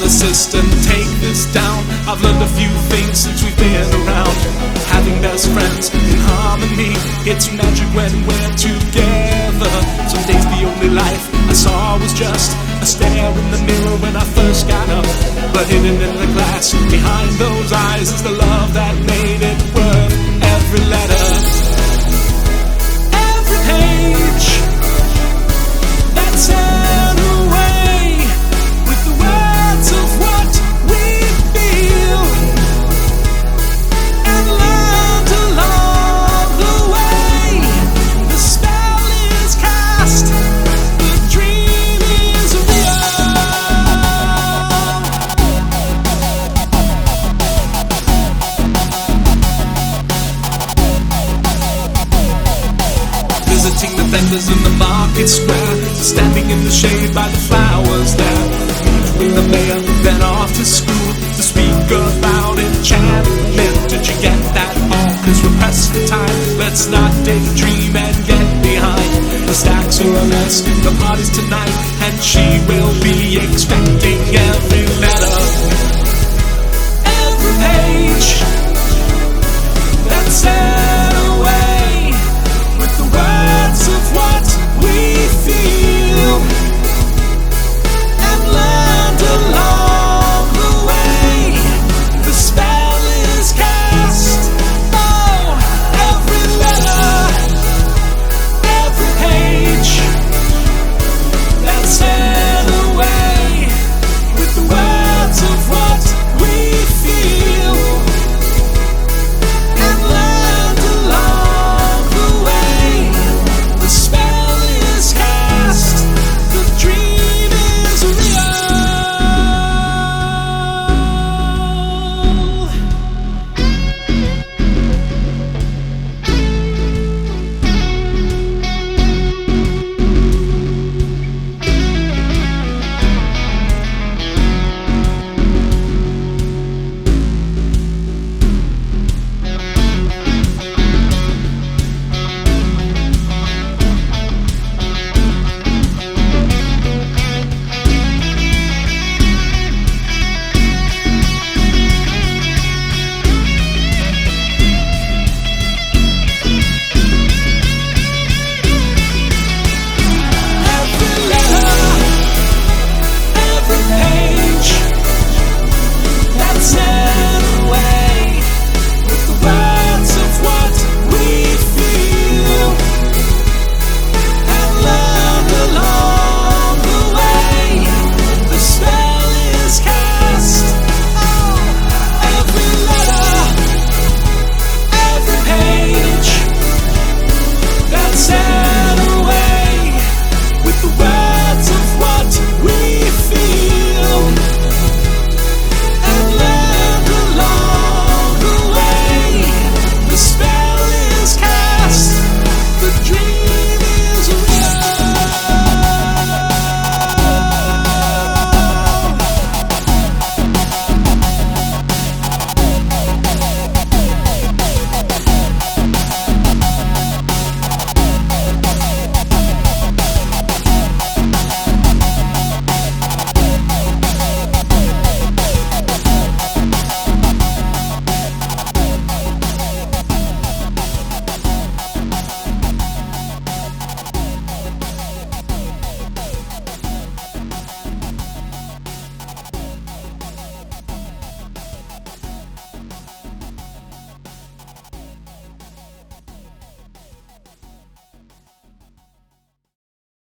assistant, take this down. I've learned a few things since we've been around. Having best friends in harmony, it's magic when we're together. Some days the only life I saw was just a stare in the mirror when I first got up. But hidden in the glass behind those eyes is the love that made it worth every letter, every page that said away with the words of what we feel, and learned along the way. The spell is cast, the dream is real. Visiting the vendors in the market square, standing in the shade by the flowers there. With the mayor, then off to school to speak about enchantment. Did you get that all? 'Cause we're pressed for time. Let's not daydream and get behind the stacks or a mess. The party's tonight, and she will be expecting every letter, every page that says